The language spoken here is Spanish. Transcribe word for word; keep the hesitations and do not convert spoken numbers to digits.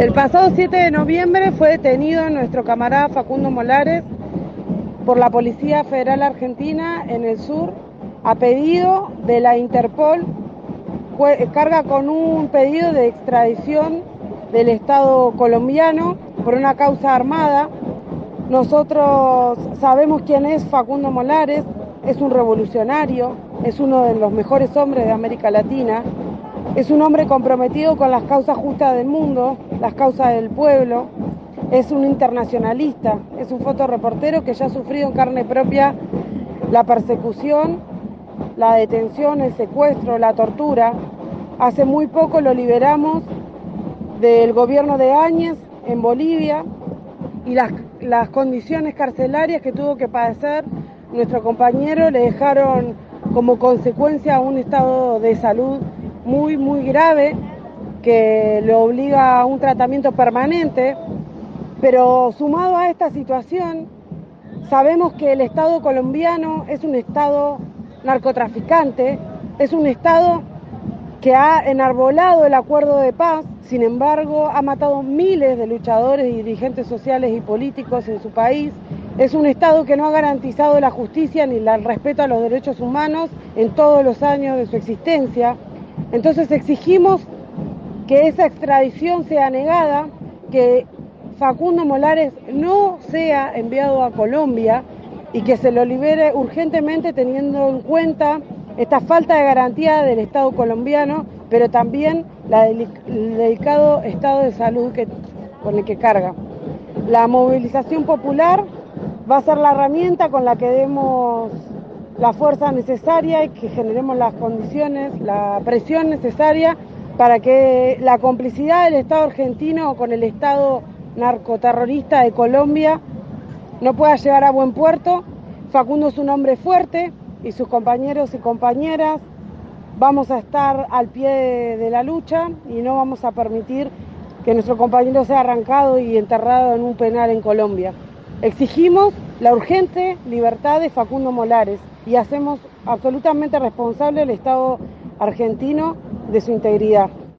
El pasado siete de noviembre fue detenido nuestro camarada Facundo Molares por la Policía Federal Argentina en el sur a pedido de la Interpol. Carga con un pedido de extradición del Estado colombiano por una causa armada. Nosotros sabemos quién es Facundo Molares, es un revolucionario, es uno de los mejores hombres de América Latina, es un hombre comprometido con las causas justas del mundo, las causas del pueblo, es un internacionalista, es un fotoreportero que ya ha sufrido en carne propia la persecución, la detención, el secuestro, la tortura. Hace muy poco lo liberamos del gobierno de Áñez en Bolivia y las, las condiciones carcelarias que tuvo que padecer nuestro compañero le dejaron como consecuencia un estado de salud muy, muy grave que lo obliga a un tratamiento permanente. Pero sumado a esta situación, sabemos que el Estado colombiano es un Estado narcotraficante, es un Estado que ha enarbolado el acuerdo de paz, sin embargo ha matado miles de luchadores y dirigentes sociales y políticos en su país. Es un Estado que no ha garantizado la justicia ni el respeto a los derechos humanos en todos los años de su existencia. Entonces exigimos que esa extradición sea negada, que Facundo Molares no sea enviado a Colombia y que se lo libere urgentemente, teniendo en cuenta esta falta de garantía del Estado colombiano, pero también la del, el delicado estado de salud que, con el que carga. La movilización popular va a ser la herramienta con la que demos la fuerza necesaria y que generemos las condiciones, la presión necesaria para que la complicidad del Estado argentino con el Estado narcoterrorista de Colombia no pueda llegar a buen puerto. Facundo es un hombre fuerte y sus compañeros y compañeras vamos a estar al pie de, de la lucha y no vamos a permitir que nuestro compañero sea arrancado y enterrado en un penal en Colombia. Exigimos la urgente libertad de Facundo Molares y hacemos absolutamente responsable al Estado argentino de su integridad.